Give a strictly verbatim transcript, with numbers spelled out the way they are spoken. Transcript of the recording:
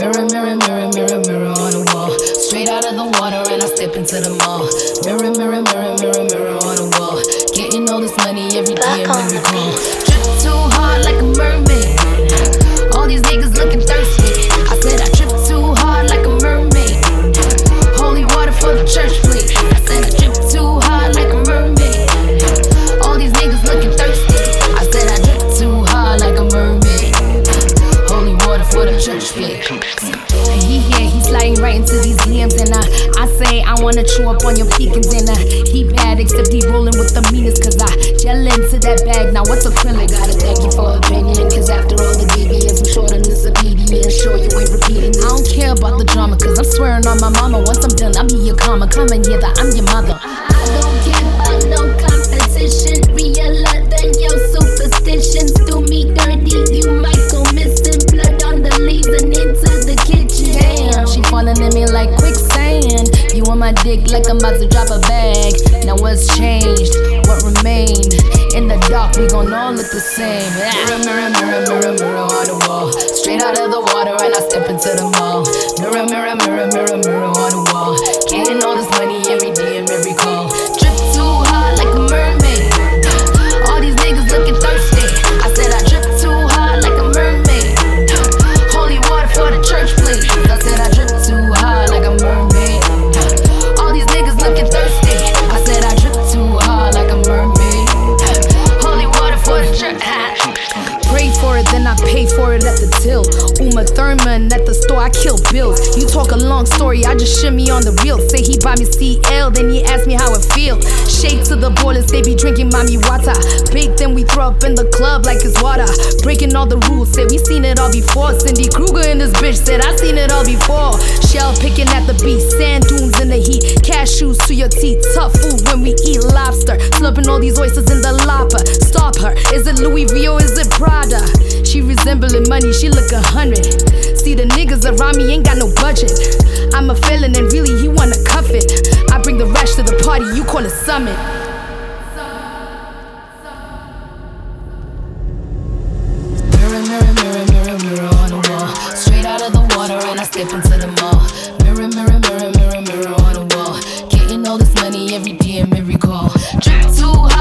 Mirror, mirror, mirror, mirror, mirror on the wall. Straight out of the water and I step into the mall. Mirror, mirror, mirror, mirror, mirror on the wall. Getting all this money every day and every call. Drip too hard like a mermaid. All these niggas looking thirsty. I said I drip too hard like a mermaid. Holy water for the church, please. I said I drip too hard like a mermaid. All these niggas looking thirsty. I said I drip too hard like a mermaid. Holy water for the church, please. And he here, he sliding right into these D Ms. And I, I say I wanna chew up on your pecans. And uh, he bad, except he rolling with the meanest. Cause I gel into that bag. Now what's acrylic? Gotta thank you for opinion. Cause after all the deviance, I'm sure the disobedience. Sure you ain't repeating this. I don't care about the drama. Cause I'm swearing on my mama. Once I'm done, I'll be your karma. Come and hear that I'm your mother. I don't care about no competition. Realer than your superstitions. Do me dirty, you might go missing. Blood on the leaves and into the kitchen. Damn, she falling in me like quicksand. You on my dick like I'm about to drop a bag. Now what's changed? What remained? In the dark, we gon' all look the same. Mirror, mirror, mirror, mirror, mirror on the wall. Straight out of the water and I step into the mall. Mirror, mirror, mirror, mirror, mirror on the wall. Getting all this money every day and every call. Drip too hard like a mermaid. All these niggas looking thirsty. I said I drip too hard like a mermaid. Holy water for the church, please. I said I drip too hard like a mermaid. All these niggas looking thirsty. I said I drip too hard like a mermaid. Holy water for the church. Pray for it, then I pay for it at the till. Uma Thurman at the store, I kill bills. You talk a long story, I just shimmy on the reel. Say he buy me C L, then he ask me how it feel. Shake to the boilers, they be drinking mommy water. Bake, then we throw up in the club like it's water. Breaking all the rules, say we seen it all before. Cindy Kruger in this bitch said I seen it all before. Shell picking at the beach, sand dunes in the heat. Cashews to your teeth, tough food when we eat lobster. Slurping all these oysters in the lapa. Stop her, is it Louis V or is it Prada? She resembling money, she look a hundred. See the niggas around me ain't got no budget. I'm a felon and really he wanna cuff it. I bring the rest to the party, you call it summit. Mirror, mirror, mirror, mirror, mirror on the wall. Straight out of the water and I step into the mall. Mirror, mirror, mirror, mirror, mirror on the wall. Getting all this money every D M, every call. Drip too hard.